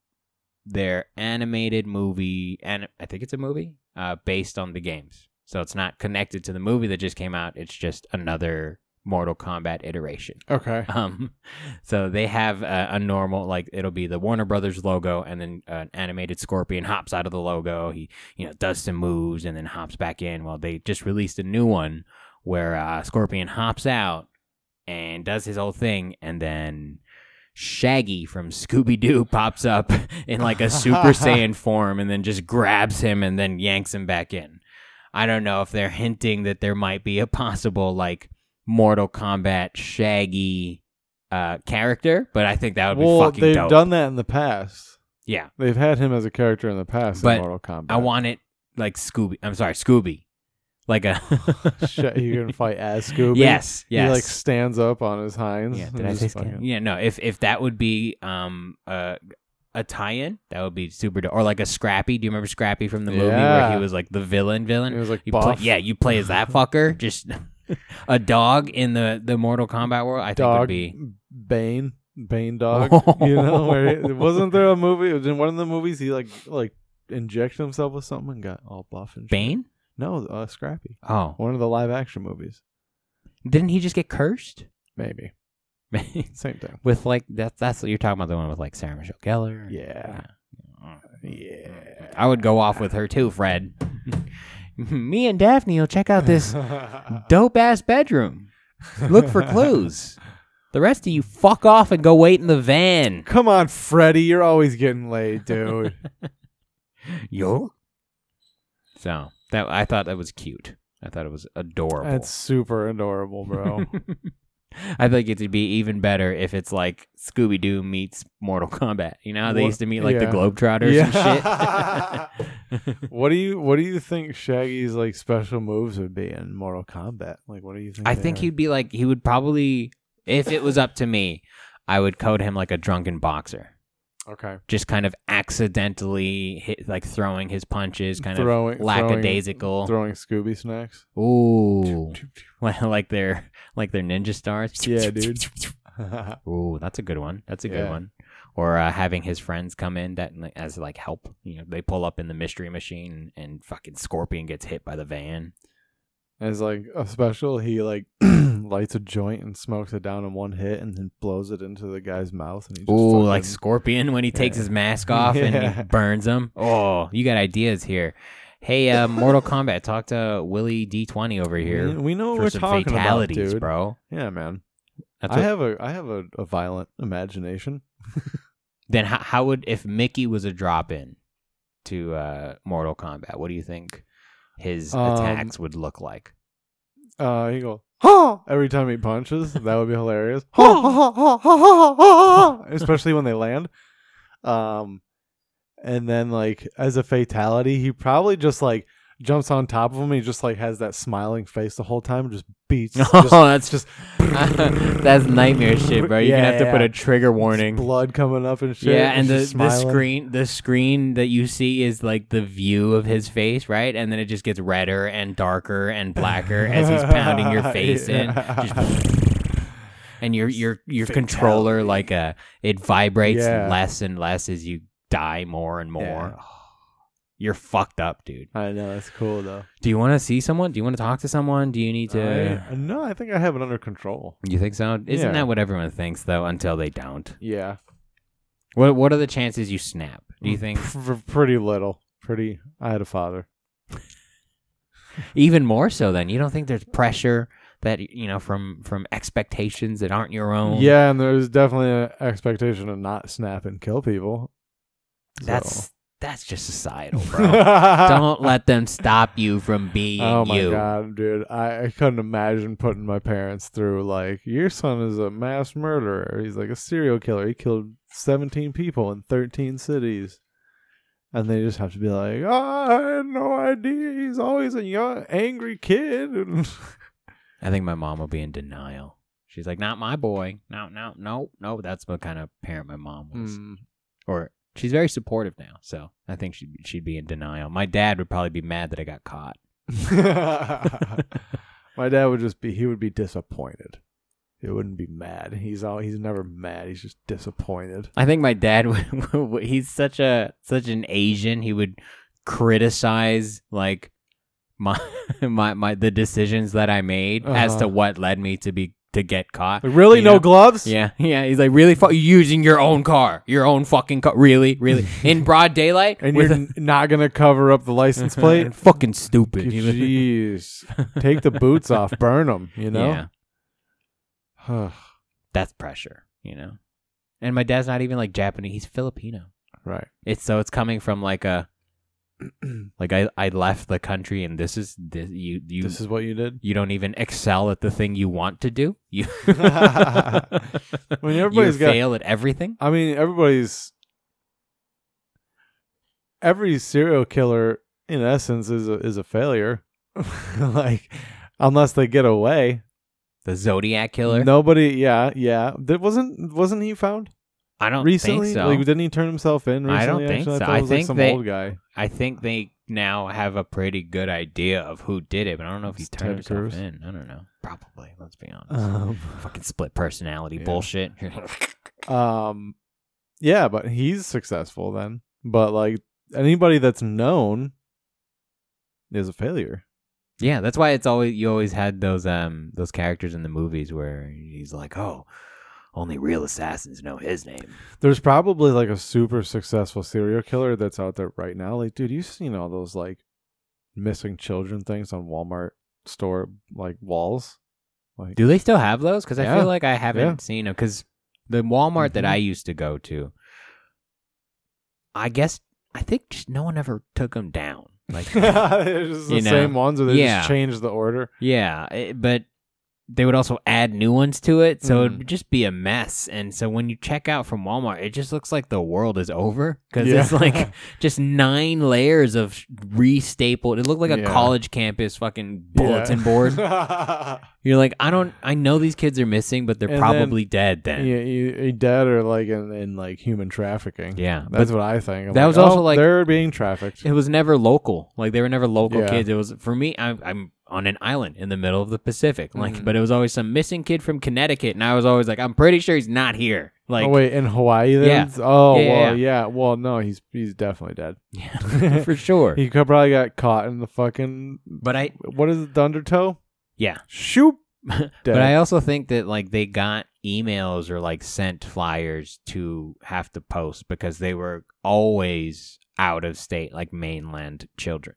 their animated movie, and I think it's a movie uh, based on the games. So it's not connected to the movie that just came out. It's just another Mortal Kombat iteration. Okay. Um, so they have a, a normal, like it'll be the Warner Brothers logo, and then an animated Scorpion hops out of the logo. He, you know, does some moves and then hops back in. Well, they just released a new one where uh, Scorpion hops out and does his whole thing, and then Shaggy from Scooby-Doo pops up in like a Super Saiyan form, and then just grabs him and then yanks him back in. I don't know if they're hinting that there might be a possible like Mortal Kombat Shaggy uh, character, but I think that would well, be fucking they've dope. done that in the past. Yeah, They've had him as a character in the past But in Mortal Kombat. I want it like Scooby. I'm sorry, Scooby. Like a Sh- you can fight as Scooby. yes, yes. He like stands up on his hinds. yeah, and did I say just Scooby? fucking- Yeah, no. If if that would be um uh, a tie-in, that would be super dope. Or like a Scrappy. Do you remember Scrappy from the movie where Yeah. he was like the villain? Villain. He was like You play, buff. yeah, you play as that fucker. Just a dog in the the Mortal Kombat world. I think would Dog be. Bane. Bane dog. You know, where he, wasn't there a movie? It was in one of the movies he like like injected himself with something and got all buff and shit. Bane? No, uh, Scrappy. Oh, One of the live action movies. didn't he just get cursed? Maybe. Same thing. With like that's that's what you're talking about, the one with like Sarah Michelle Gellar. Yeah. Yeah. Yeah. I would go off with her too, Fred. Me and Daphne will check out this dope ass bedroom. Look for clues. The rest of you fuck off and go wait in the van. Come on, Freddy. You're always getting laid, dude. Yo. So that I thought that was cute. I thought it was adorable. That's super adorable, bro. I think it'd be even better if it's like Scooby Doo meets Mortal Kombat. You know how they What- used to meet like yeah. the Globetrotters Yeah. and shit. What do you What do you think Shaggy's like special moves would be in Mortal Kombat? Like, what do you think? I they think are? he'd be like he would probably, if it was up to me, I would code him like a drunken boxer. Okay. Just kind of accidentally hit, like throwing his punches, kind Throwing- of lackadaisical. Throwing Scooby snacks. Ooh, like like they're like they're ninja stars. Yeah, dude. Ooh, that's a good one. That's a good Yeah. one. Or uh, having his friends come in that like, as like help. You know, they pull up in the mystery machine and fucking Scorpion gets hit by the van. As like a special, he like lights a joint and smokes it down in one hit, and then blows it into the guy's mouth. And he just Ooh, fucking, like Scorpion when he takes Yeah. his mask off and Yeah. he burns him. Oh, you got ideas here. Hey, uh, Mortal Kombat, talk to Willie D twenty over here. We, we know what for we're some talking fatalities, about, dude. bro. Yeah, man. That's I what, have a I have a, a violent imagination. then how, how would if Mickey was a drop in to uh, Mortal Kombat? What do you think his Um, attacks would look like? Uh, he go ha every time he punches. That would be hilarious. Ha ha ha ha ha ha ha. Especially when they land. Um, and then like as a fatality, he probably just like jumps on top of him. And he just like has that smiling face the whole time. And just beats. Oh, just, that's just that's nightmare shit, bro. You're Yeah, gonna have to yeah. put a trigger warning. blood coming up and shit. Yeah, and He's the, just the smiling. screen the screen that you see is like the view of his face, right? And then it just gets redder and darker and blacker as he's pounding your face in. Just, and your your your controller Fatality. like uh it vibrates Yeah. less and less as you die more and more. Yeah. You're fucked up, dude. I know, that's cool though. Do you want to see someone? Do you want to talk to someone? Do you need to? I, no, I think I have it under control. You think so? Isn't Yeah. that what everyone thinks though? Until they don't. Yeah. What What are the chances you snap? Do you think P- pretty little? Pretty. I had a father. even more so? Then you don't think there's pressure that you know from from expectations that aren't your own? Yeah, and there's definitely an expectation to not snap and kill people. that's that's just societal, So. bro. Don't let them stop you from being Oh my you. god, dude! I, I couldn't imagine putting my parents through like your son is a mass murderer. He's like a serial killer. He killed seventeen people in thirteen cities, and they just have to be like, oh, I had no idea. He's always a young, angry kid. I think my mom will be in denial. She's like, "Not my boy. No, no, no, no." That's what kind of parent my mom was. Mm. Or she's very supportive now, so I think she'd she'd be in denial. My dad would probably be mad that I got caught. My dad would just be. He would be disappointed. He wouldn't be mad. He's all. He's never mad. He's just disappointed. I think my dad would. He's such a such an Asian. He would criticize like my my my the decisions that I made as Uh-huh. to what led me to be to get caught. Like, really, You no know? gloves? Yeah, yeah. He's like, really, fu- using your own car, your own fucking car, really, really, in broad daylight, And with you're n- not gonna cover up the license plate? fucking stupid. Jeez, take the boots off, burn them. You know. Yeah, that's pressure, you know. And my dad's not even like Japanese; he's Filipino. Right. It's so it's coming from like a, like I, I left the country, and this is this you you This is what you did. you don't even excel at the thing you want to do. You, When everybody's you got. fail at everything. I mean, everybody's. Every serial killer, in essence, is a is a failure. Like, unless they get away. The Zodiac killer. Nobody. Yeah, yeah. That wasn't wasn't he found I don't recently? think so. Like, didn't he turn himself in recently? I don't think actually? so. I, thought I it was like think some they- old guy. I think they now have a pretty good idea of who did it, but I don't know if he It's turned Ted himself Cruz. in. I don't know. Probably. Let's be honest. Um, Fucking split personality yeah. bullshit. um, yeah, but he's successful then. But like anybody that's known is a failure. Yeah, that's why it's always you always had those um those characters in the movies where he's like, oh, only real assassins know his name. There's probably like a super successful serial killer that's out there right now. Like, dude, you've seen all those like missing children things on Walmart store like walls. Like, Do they still have those? Because I Yeah. feel like I haven't Yeah. seen them. Because the Walmart that Mhm. I used to go to, I guess I think just no one ever took them down. Like, they're just the you know, same ones, or they yeah. just changed the order. yeah, it- but they would also add new ones to it, so Mm. it would just be a mess. And so when you check out from Walmart, it just looks like the world is over because Yeah. it's like just nine layers of restapled. It looked like a Yeah. college campus fucking bulletin board. You're like, I don't, I know these kids are missing, but they're And probably dead then. Yeah, you, you dead or like in, in like human trafficking. Yeah, That's but what I think. I'm that like, was also oh, like- they're being trafficked. it was never local. Like they were never local Yeah. kids. It was for me. I'm, I'm on an island in the middle of the Pacific. Like, Mhm. but it was always some missing kid from Connecticut, and I was always like, I'm pretty sure he's not here. Like, oh wait, in Hawaii then? Yeah. Oh Yeah, yeah, well, yeah. Well, no, he's he's definitely dead. yeah, for sure. He could probably got caught in the fucking But I, what is it, the undertow? yeah. Shoot. But I also think that like they got emails or like sent flyers to have to post because they were always out of state, like mainland children.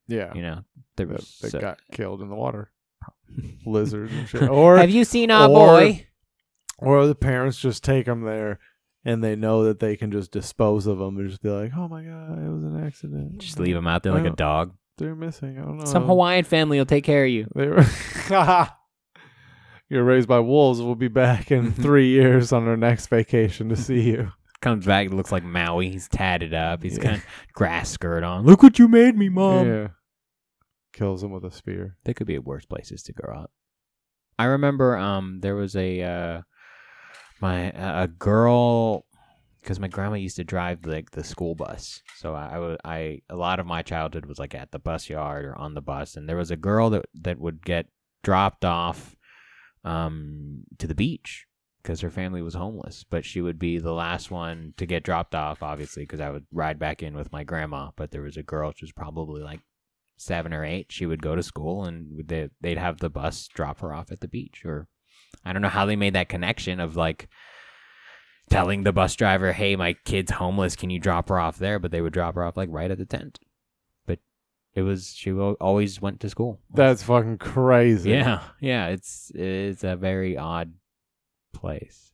Yeah. You know, there That, was that so- got killed in the water. Lizards and shit. Or Have you seen our or- boy? or the parents just take them there and they know that they can just dispose of them and just be like, "Oh my god, it was an accident." Just leave him out there like a Well, dog. They're missing. I don't know. Some Hawaiian family will take care of you. They were You're raised by wolves. We'll be back in three years on our next vacation to see you. Comes back, looks like Maui. He's tatted up. He's Yeah. got grass skirt on. Look what you made me, Mom. Yeah. Kills him with a spear. There could be worse places to grow up. I remember um there was a uh, my uh, a girl, because my grandma used to drive like the school bus, so I, I would I a lot of my childhood was like at the bus yard or on the bus, and there was a girl that that would get dropped off um to the beach because her family was homeless, but she would be the last one to get dropped off, obviously, because I would ride back in with my grandma. But there was a girl, she was probably like seven or eight. She would go to school and they, they'd have the bus drop her off at the beach. Or I don't know how they made that connection of like telling the bus driver, "Hey, my kid's homeless, can you drop her off there?" But they would drop her off like right at the tent. But it was, she al- always went to school. That's fucking crazy. Yeah, yeah, it's it's a very odd place.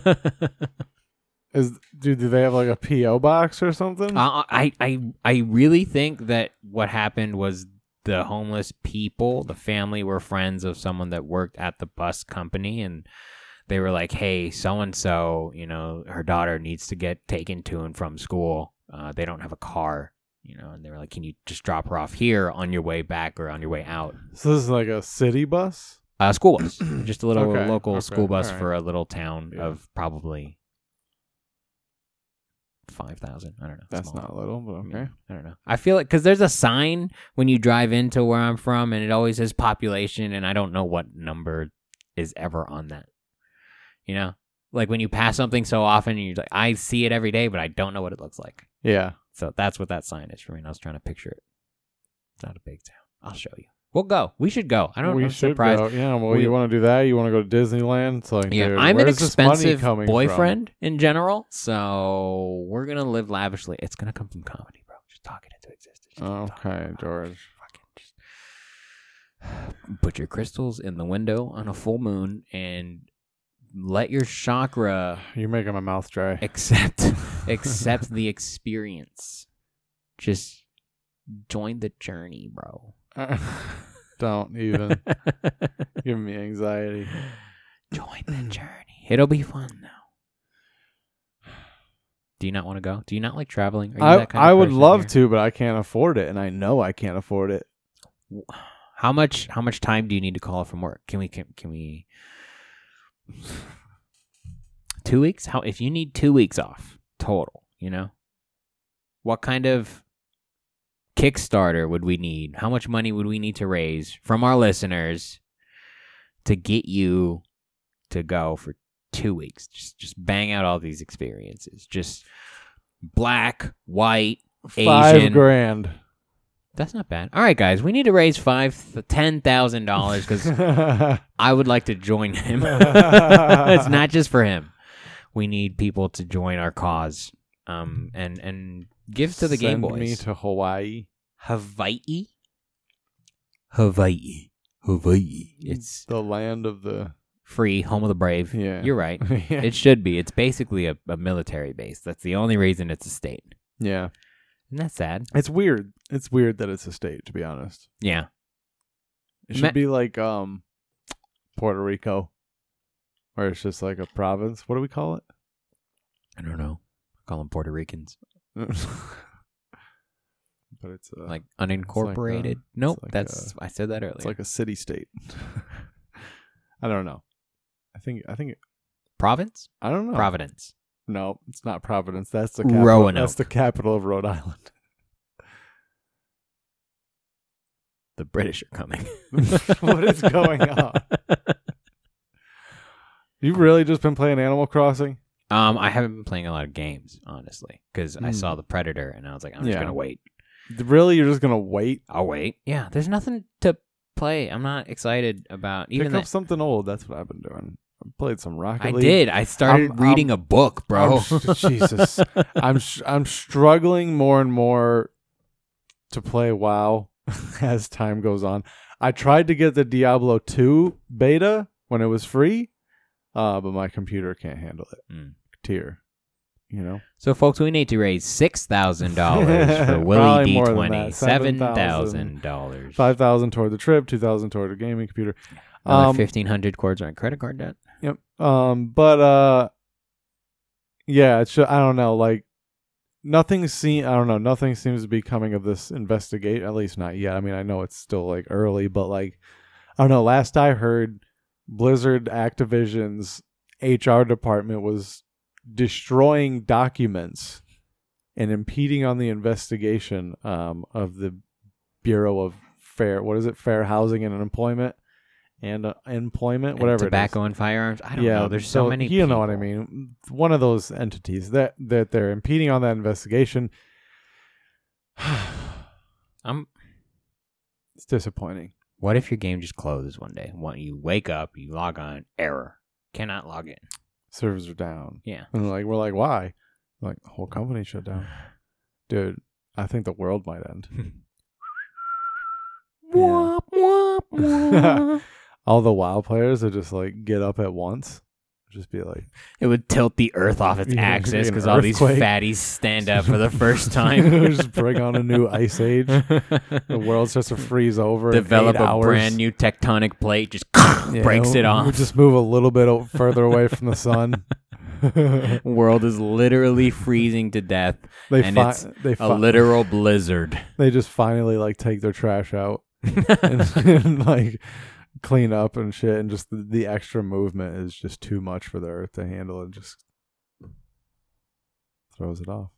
Is do do they have like a P O box or something? Uh, I, I, I really think that what happened was the homeless people, the family, were friends of someone that worked at the bus company, and they were like, "Hey, so and so, you know, her daughter needs to get taken to and from school. Uh, they don't have a car, you know," and they were like, "Can you just drop her off here on your way back or on your way out?" So this is like a city bus? Uh, school bus, just a little Okay, local okay, school bus alright. for a little town Yeah. of probably five thousand. I don't know. That's Small. not little, but I okay. mean, I don't know. I feel like because there's a sign when you drive into where I'm from, and it always says population, and I don't know what number is ever on that. You know, like when you pass something so often, and you're like, I see it every day, but I don't know what it looks like. Yeah. So that's what that sign is for me. And I was trying to picture it. It's not a big town. I'll show you. We'll go. We should go. I don't. We I'm should surprised. go. Yeah, well, We- you want to do that? You want to go to Disneyland? It's like, Yeah, dude, I'm an where's this money expensive coming from? boyfriend in general, so we're gonna live lavishly. It's gonna come from comedy, bro. Just talk it into existence. Just talk Okay, about it. George. Fucking just put your crystals in the window on a full moon and let your chakra You're making my mouth dry. accept accept the experience. Just join the journey, bro. Don't even. Giving me anxiety. Join the journey. It'll be fun though. Do you not want to go? Do you not like traveling? Are you I that kind of I would person love here? to, but I can't afford it, and I know I can't afford it. How much? How much time do you need to call from work? Can we? Can, can we? Two weeks? How? If you need two weeks off total, you know, what kind of Kickstarter would we need? How much money would we need to raise from our listeners to get you to go for two weeks? Just, just bang out all these experiences. Just black, white, Five Asian. grand. That's not bad. All right, guys, we need to raise five, ten thousand dollars because I would like to join him. It's not just for him. We need people to join our cause, um, and and give to the Game Send me Boys. to Hawaii. Hawaii, Hawaii, Hawaii. It's the land of the free, home of the brave. yeah. You're right. yeah. It should be. It's basically a, a military base. That's the only reason it's a state. yeah. Isn't that sad? It's weird. It's weird that it's a state, to be honest. Yeah. It should Ma- be like um Puerto Rico, where it's just like a province. What do we call it? I don't know. I call them Puerto Ricans. But it's uh, Like unincorporated. nope, like that's I said that earlier. it's like a city state. I don't know. I think I think Province? I don't know. Providence. No, it's not Providence. That's the capital. Roanoke. That's the capital of Rhode Island. The British are coming. What is going on? You've really just been playing Animal Crossing? Um, I haven't been playing a lot of games, honestly, because I Mm. saw the Predator and I was like, I'm just Yeah. gonna wait. Really, you're just gonna wait? I'll wait. Yeah, there's nothing to play. I'm not excited about even Pick that. up something old. That's what I've been doing. I played some Rocket I League. did. I started I'm- reading a book, bro. I'm, Jesus, I'm sh- I'm struggling more and more to play WoW. as time goes on. I tried to get the Diablo two beta when it was free, uh, but my computer can't handle it. Mm. Tier, you know. So, folks, we need to raise six thousand dollars for Willie Probably D more than twenty. that. Seven thousand dollars. Five thousand toward the trip, two thousand toward the gaming computer. Another Um, fifteen hundred cords on credit card debt. Yep. Um, but uh, yeah, it's just, I don't know, like nothing seem I don't know, nothing seems to be coming of this investigate. At least not yet. I mean, I know it's still like early, but like I don't know. Last I heard, Blizzard Activision's H R department was destroying documents and impeding on the investigation um, of the Bureau of Fair. What is it? Fair Housing and Employment. And uh, employment, And whatever. tobacco it is. and firearms. I don't yeah, know. There's so, many. You know what I people. mean? One of those entities that that they're impeding on that investigation. I'm. It's disappointing. What if your game just closes one day? When you wake up, you log on, error, cannot log in. Servers are down. Yeah. And like we're like, why? Like the whole company shut down. Dude, I think the world might end. Yeah. Womp, womp, womp. All the WoW players would just like get up at once. Just be like, It would tilt the Earth off its Yeah, axis an because all these earthquake. fatties stand up for the first time. just bring on a new ice age. The world starts to freeze over. Develop in eight a hours. brand new tectonic plate, just Yeah, breaks it we'll- off. we'll just move a little bit o- further away from the sun. World is literally freezing to death, They and fi- it's they a fi- literal blizzard. they just finally like take their trash out and, and like clean up and shit, and just the, the extra movement is just too much for the Earth to handle. It just throws it off.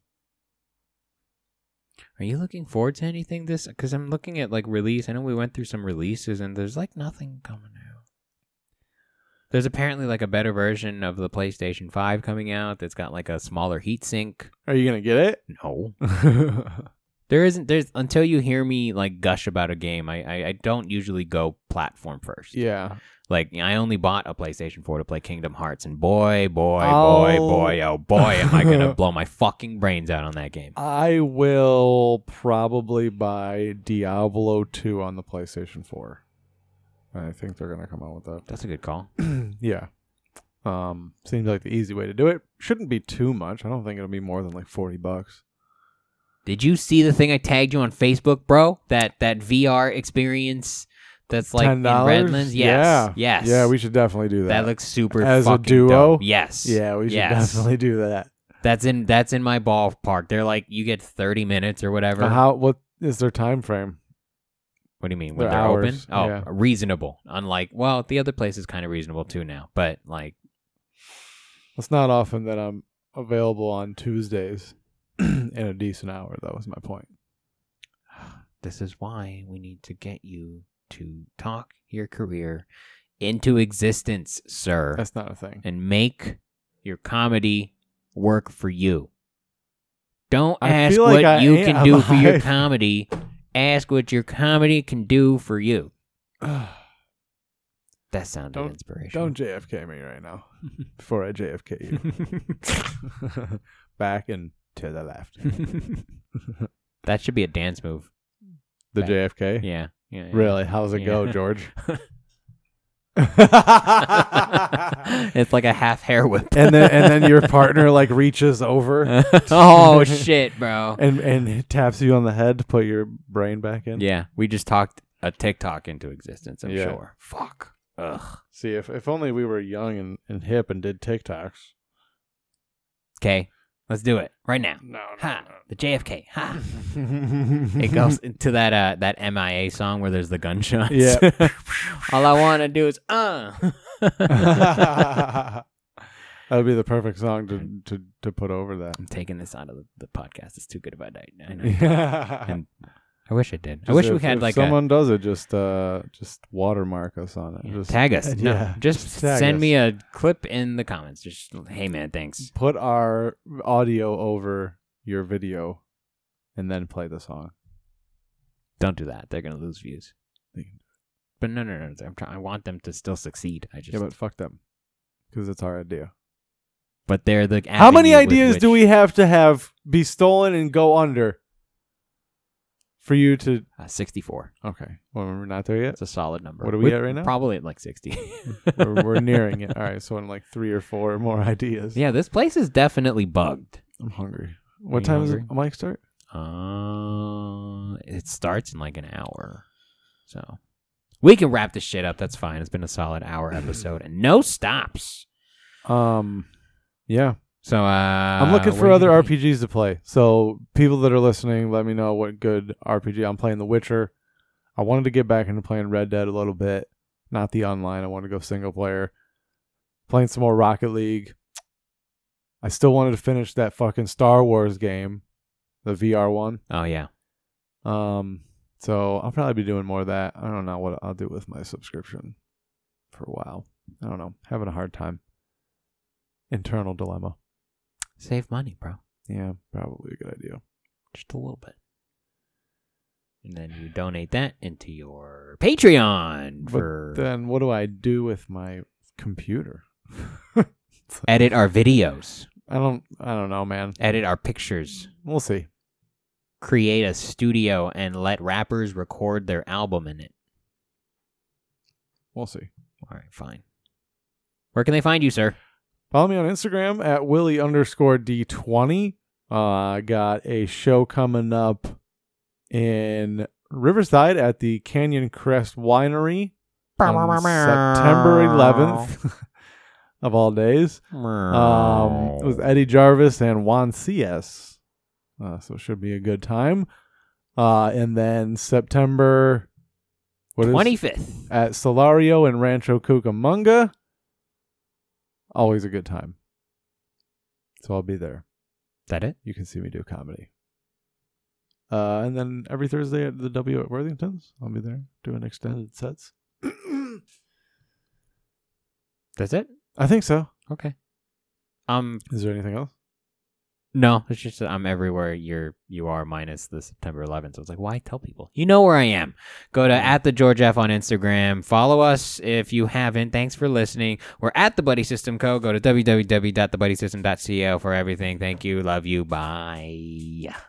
Are you looking forward to anything this? Because I'm looking at like release. I know we went through some releases, and there's like nothing coming out. There's apparently like a better version of the PlayStation five coming out that's got like a smaller heatsink. Are you gonna get it? No. There isn't. There's until you hear me like gush about a game. I I, I don't usually go platform first. Yeah. Like I only bought a PlayStation four to play Kingdom Hearts, and boy, boy, boy, I'll- boy, oh boy, am I gonna blow my fucking brains out on that game. I will probably buy Diablo two on the PlayStation four. I think they're gonna come out with that. That's a good call. Yeah. Um, seems like the easy way to do it. Shouldn't be too much. I don't think it'll be more than like forty bucks. Did you see the thing I tagged you on Facebook, bro? That that V R experience that's like ten dollars? in Redlands. Yes, Yeah. yes. Yeah, we should definitely do that. That looks super As a fucking duo? dope. Yes. yeah, we should yes. definitely do that. That's in that's in my ballpark. They're like you get thirty minutes or whatever. Uh, how? What is their time frame? What do you mean when Their they're hours, open? Oh, yeah. reasonable. Unlike well, the other place is kind of reasonable too now. But like, It's not often that I'm available on Tuesdays in a decent hour. That was my point. this is why we need to get you to talk your career into existence, sir, That's not a thing. and make your comedy work for you. Don't I ask feel what like I you am- can do for your I- comedy. Ask what your comedy can do for you. That sounded Don't- inspirational. Don't J F K me right now. Before I J F K you. Back and to the left. That should be a dance move. The Back. J F K? Yeah. yeah, yeah. Really? How's it go, Yeah. George? It's like a half hair whip. and then and then your partner like reaches over Oh shit, bro. and and taps you on the head to put your brain back in. Yeah, we just talked a TikTok into existence, I'm Yeah. sure. Fuck. Ugh. See, if if only we were young and, and hip and did TikToks. Okay, let's do it right now. No, Ha, the J F K. Ha. It goes into that uh that M I A song where there's the gunshots. Yeah. All I want to do is uh. That would be the perfect song to, to, to put over that. I'm taking this out of the, the podcast. It's too good if I die. I know. Yeah. And I wish it did. I wish if, we had if like someone does it, just uh, just watermark us on it. a Just tag us. No, yeah, just, just tag send us. me a clip in the comments. Just hey man, thanks. Put our audio over your video, and then play the song. Don't do that. They're gonna lose views. They can- But no, no, no. I'm trying. I want them to still succeed. I just. Yeah, but fuck them, because it's our idea. but they're the. How many avenue with ideas do which- we have to have be stolen and go under For you to Uh, sixty-four. okay, well, we're not there yet. It's a solid number. What are we We're at right now? Probably at like sixty. we're, we're nearing it. All right, so in like three or four more ideas. Yeah, this place is definitely bugged. I'm hungry. What you time hungry? does it mic start? Uh, it starts in like an hour. So we can wrap this shit up. That's fine. It's been a solid hour episode and no stops. Um, yeah. So uh, I'm looking for other R P Gs to play. So people that are listening, let me know what good R P G. I'm playing The Witcher. I wanted to get back into playing Red Dead a little bit. Not the online. I want to go single player. Playing some more Rocket League. I still wanted to finish that fucking Star Wars game, the V R one. Oh yeah. Um, so I'll probably be doing more of that. I don't know what I'll do with my subscription for a while. I don't know. Having a hard time. Internal dilemma. Save money, bro. Yeah, probably a good idea. Just a little bit. And then you donate that into your Patreon for But then what do I do with my computer? edit our videos, I don't I don't know, man. edit our pictures, We'll see. create a studio and let rappers record their album in it. We'll see. All right, fine. Where can they find you, sir? Follow me on Instagram at Willie underscore D twenty. Uh, I got a show coming up in Riverside at the Canyon Crest Winery on September eleventh of all days. Um, with Eddie Jarvis and Juan C S. Uh, so it should be a good time. Uh, and then September what is twenty-fifth. at Solario in Rancho Cucamonga. Always a good time. So I'll be there. Is that it? You can see me do comedy. Uh, and then every Thursday at the W at Worthington's, I'll be there doing extended sets. That's it? I think so. Okay. Um, Is there anything else? no, it's just that I'm everywhere you're you are minus the September eleventh. So it's like, why tell people? You know where I am. Go to at the George F on Instagram. Follow us if you haven't. Thanks for listening. We're at the Buddy System Co. Go to w w w dot the buddy system dot co for everything. Thank you. Love you. Bye.